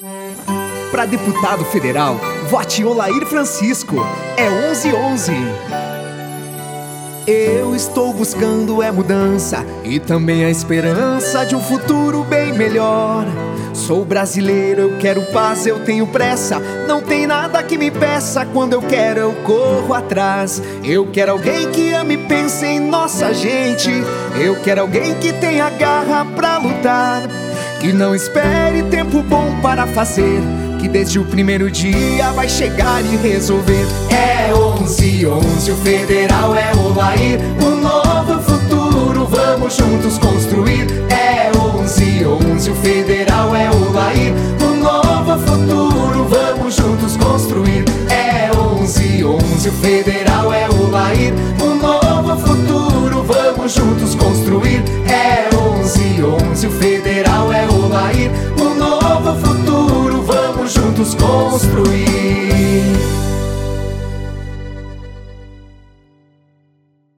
Para deputado federal, vote Olair Francisco. É 1111. Eu estou buscando mudança e também a esperança de um futuro bem melhor. Sou brasileiro, eu quero paz, eu tenho pressa. Não tem nada que me peça, quando eu quero eu corro atrás. Eu quero alguém que ame e pense em nossa gente. Eu quero alguém que tenha garra pra lutar, que não espere tempo bom para fazer, que desde o primeiro dia vai chegar e resolver. É 1111, o federal é Olair. Um novo futuro vamos juntos construir. É 1111, o federal é Olair. Um novo futuro vamos juntos construir. É 1111, o federal